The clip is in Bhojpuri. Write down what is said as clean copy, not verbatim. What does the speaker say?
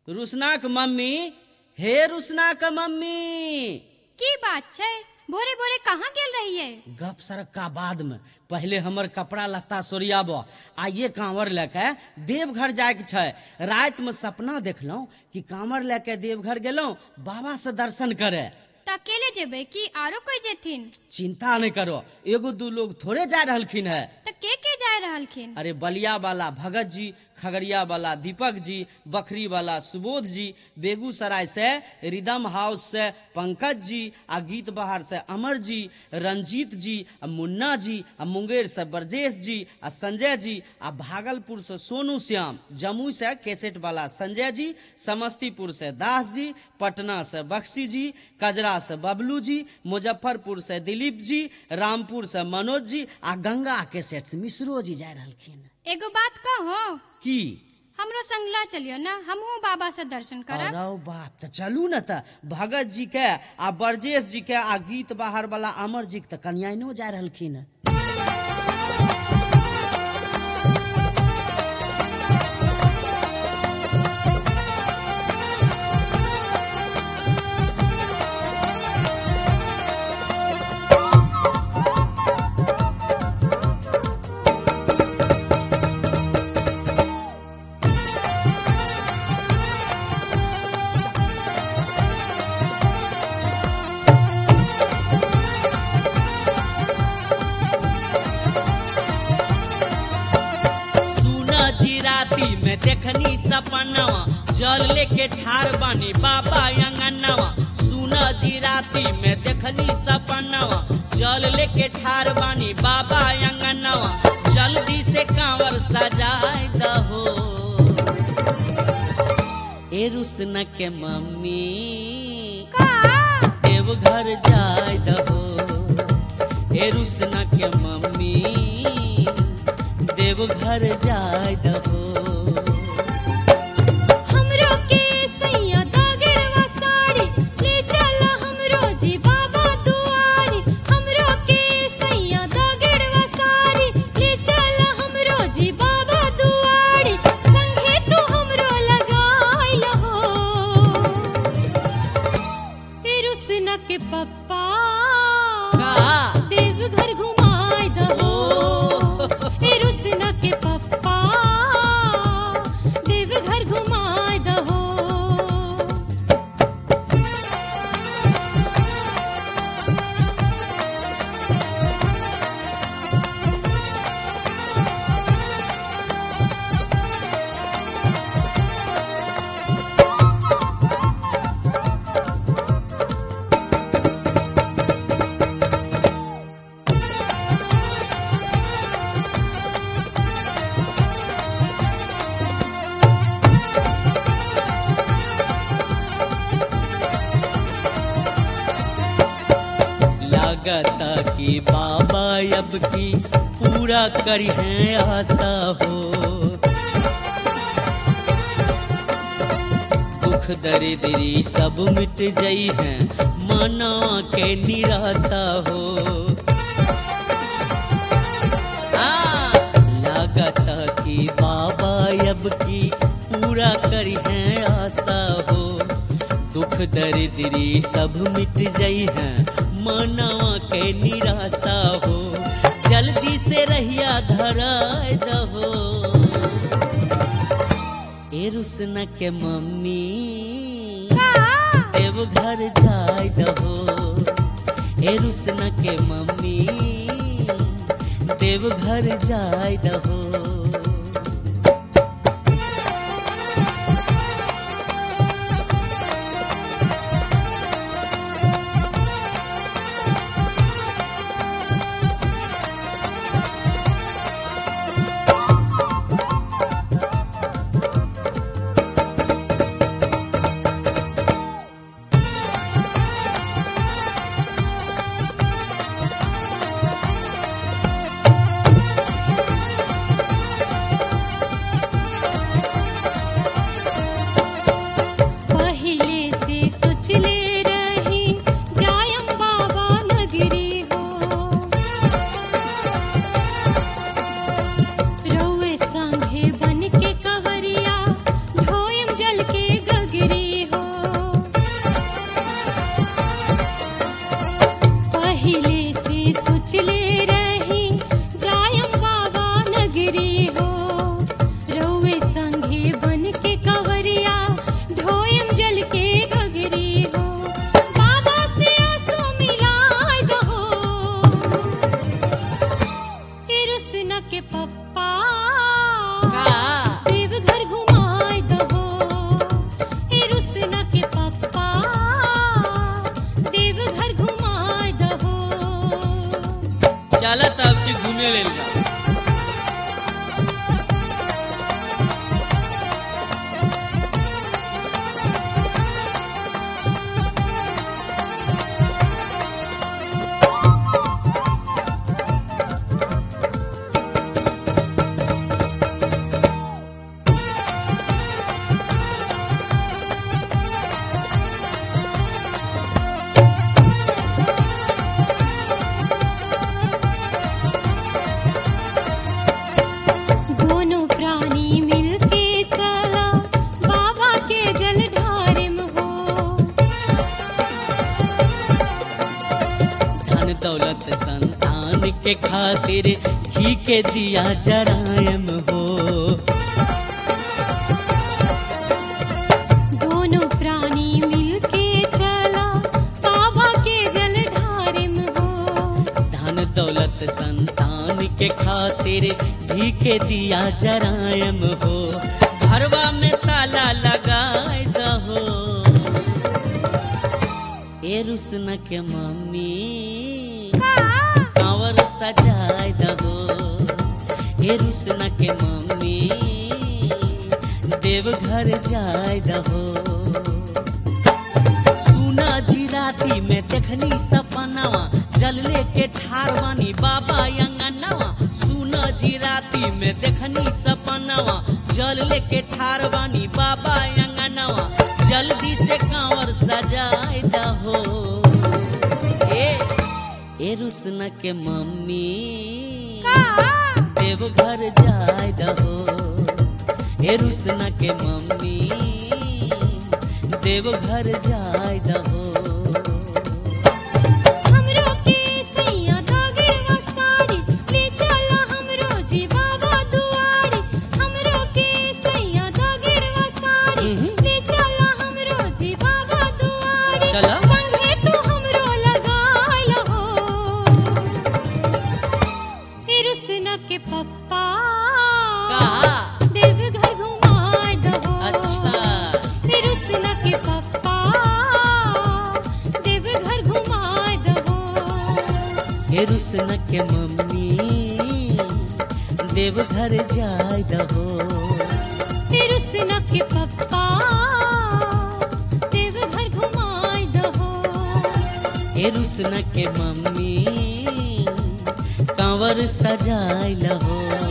रुसनाक मम्मी, हे रुसनाक मम्मी। की बात छै? भोरे भोरे कहाँ गेल रहिए? गप सड़क का बाद में पहले हमर कपड़ा लत्ता सोरियाब आ ये कांवर लेके देवघर जाए के छै। रात में सपना देखलौं कि कांवर लेके देवघर गेलौं बाबा से दर्शन करे। त अकेले जेबे कि आरो कोई जेथिन? चिंता नहीं करो, एगो दू लोग थोड़े जा रहलखिन है। त के जाय रहलखिन? अरे बलिया वाला भगत जी, खगड़िया वाला दीपक जी, बखरी वाला सुबोध जी, बेगूसराय से रिदम हाउस से पंकज जी, आ गीत बहार से अमर जी, रंजीत जी, आ मुन्ना जी, आ मुंगेर से ब्रजेश जी, आ संजय जी, आ भागलपुर से सोनू श्याम, जमुई से कैसेट वाला संजय जी, समस्तीपुर से दास जी, पटना से बख्शी जी, कजरा से बबलू जी, मुजफ्फरपुर से दिलीप जी, रामपुर से मनोज जी, आ गंगा कैसेट से मिश्रो जी जा रहलखिन। एगो बात कहो, की हमरो संगला चलियो ना, हमहू बाबा से दर्शन करब। अरे बाप, तो चलू न। त भगत जी के आ ब्रजेश जी के आ गीत बाहर वाला अमर जी के त कन्याइनो जा रहलखिन। में देखनी सपनवा, जल लेके ठार बानी बाबा अंगनवा। सुना जी राती में देखनी सपनवा, जल लेके ठार बानी बाबा अंगनवा। जल्दी से कांवर सजाए दहो ए रुसन के मम्मी, देवघर जाए दहो ए रुसन के मम्मी, देवघर जाए दहो। लगता कि बाबा अब की पूरा करी है आशा हो। दुख दरिद्री सब मिट जाई है, मना के निराशा हो। लगता कि बाबा अब की पूरा करी है आशा हो। दुख दरिद्री सब मिट जाई है, मनवा के निराशा हो। जल्दी से रहिया धराए दहो ए रुसन के मम्मी, देवघर जाए दहो ए रुसन के मम्मी, देवघर जाए दहो। मिले ना। दोनों प्राणी मिलके चला बाबा के जलधारिम हो। धन दौलत संतान के खातिर घी के दिया जरायम हो। दोनों प्राणी मिलके चला बाबा के जलधारिम हो। धन दौलत संतान के खातिर घी के दिया जरायम हो। घरवा में ताला लगाए दहो ए रुसन के मम्मी कांवर सजाए दहो। ए रुसन के मम्मी देवघर जाए दहो। सुना जी राती में देखनी सपनावा जल लेके ठार बानी बाबा अंगनावा। सुना जी राती में देखनी सपनावा जल लेके ठार बानी बाबा अंगनावा। जल्दी से कांवर सजाए दहो ए रुसन के मम्मी देवघर जाए दहो। ए रुसन के मम्मी देवघर जाए दहो। हमरो के सैया धागे वसारी ले चला हमरो जी बाबा दुआरी। हमरो के सैया धागे वसारी ले चला हमरो जी बाबा दुआरी। चला। संगे तू हमरो लगाल हो। फिर सुन के पप्पा का? देवघर घुमाए दहो। अच्छा। फिर सुन के पप्पा देवघर घुमाए दहो। ए रुसन के मम्मी देवघर जाए दहो। फिर सुन के पप्पा देवघर घुमाए दहो। ए रुसन के मम्मी कांवर सजाए लहो।